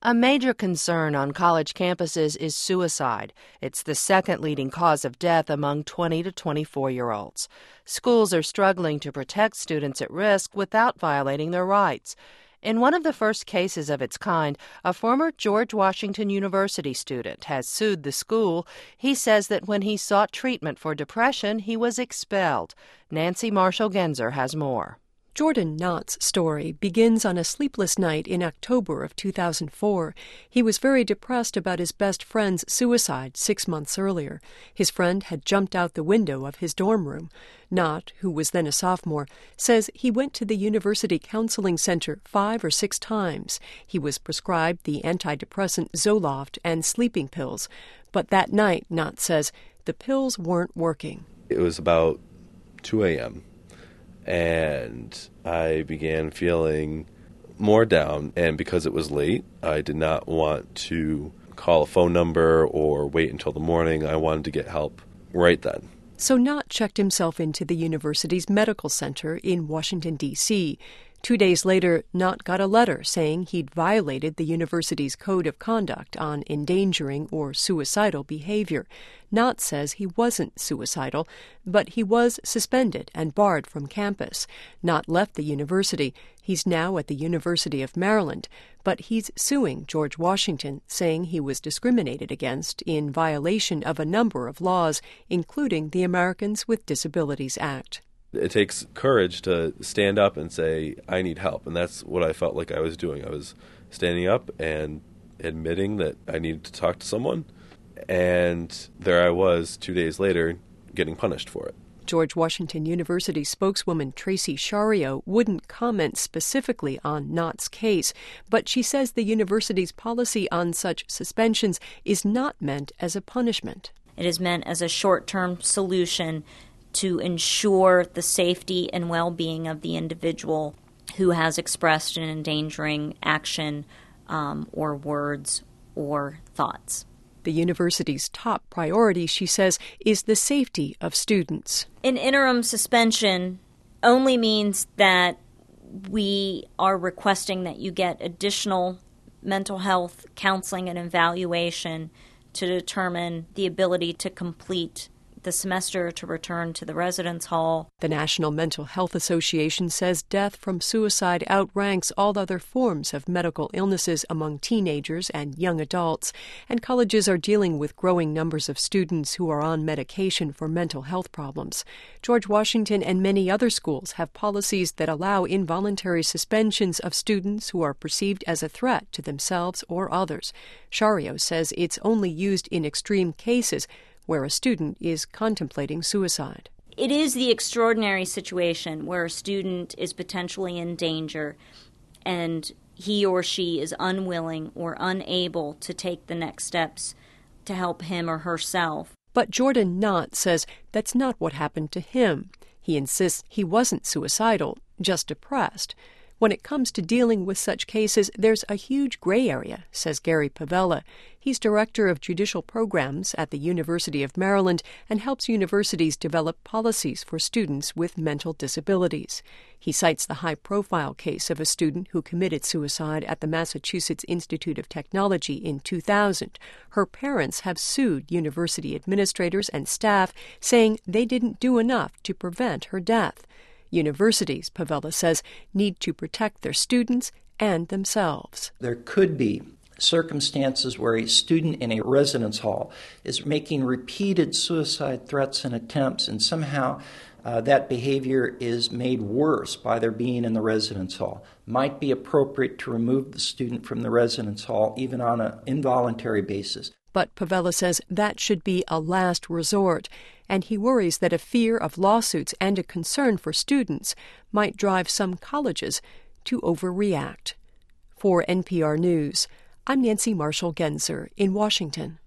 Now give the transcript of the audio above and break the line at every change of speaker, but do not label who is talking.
A major concern on college campuses is suicide. It's the second leading cause of death among 20 to 24-year-olds. Schools are struggling to protect students at risk without violating their rights. In one of the first cases of its kind, a former George Washington University student has sued the school. He says that when he sought treatment for depression, he was expelled. Nancy Marshall-Genzer has more.
Jordan Knott's story begins on a sleepless night in October of 2004. He was very depressed about his best friend's suicide 6 months earlier. His friend had jumped out the window of his dorm room. Knott, who was then a sophomore, says he went to the University Counseling Center 5 or 6 times. He was prescribed the antidepressant Zoloft and sleeping pills. But that night, Knott says, the pills weren't working.
It was about 2 a.m. and I began feeling more down, and because it was late, I did not want to call a phone number or wait until the morning. I wanted to get help right then.
So Knott checked himself into the university's medical center in Washington, D.C. 2 days later, Knott got a letter saying he'd violated the university's code of conduct on endangering or suicidal behavior. Knott says he wasn't suicidal, but he was suspended and barred from campus. Knott left the university. He's now at the University of Maryland, but he's suing George Washington, saying he was discriminated against in violation of a number of laws, including the Americans with Disabilities Act.
It takes courage to stand up and say, I need help. And that's what I felt like I was doing. I was standing up and admitting that I needed to talk to someone. And there I was 2 days later getting punished for it.
George Washington University spokeswoman Tracy Shario wouldn't comment specifically on Knott's case, but she says the university's policy on such suspensions is not meant as a punishment.
It is meant as a short-term solution to ensure the safety and well-being of the individual who has expressed an endangering action or words or thoughts.
The university's top priority, she says, is the safety of students.
An interim suspension only means that we are requesting that you get additional mental health counseling and evaluation to determine the ability to complete the semester, to return to the residence hall.
The National Mental Health Association says death from suicide outranks all other forms of medical illnesses among teenagers and young adults, and colleges are dealing with growing numbers of students who are on medication for mental health problems. George Washington and many other schools have policies that allow involuntary suspensions of students who are perceived as a threat to themselves or others. Shario says it's only used in extreme cases where a student is contemplating suicide.
It is the extraordinary situation where a student is potentially in danger and he or she is unwilling or unable to take the next steps to help him or herself.
But Jordan Knott says that's not what happened to him. He insists he wasn't suicidal, just depressed. When it comes to dealing with such cases, there's a huge gray area, says Gary Pavella. He's director of judicial programs at the University of Maryland and helps universities develop policies for students with mental disabilities. He cites the high-profile case of a student who committed suicide at the Massachusetts Institute of Technology in 2000. Her parents have sued university administrators and staff, saying they didn't do enough to prevent her death. Universities, Pavella says, need to protect their students and themselves.
There could be circumstances where a student in a residence hall is making repeated suicide threats and attempts, and somehow that behavior is made worse by their being in the residence hall. Might be appropriate to remove the student from the residence hall, even on an involuntary basis.
But Pavella says that should be a last resort, and he worries that a fear of lawsuits and a concern for students might drive some colleges to overreact. For NPR News, I'm Nancy Marshall-Genzer in Washington.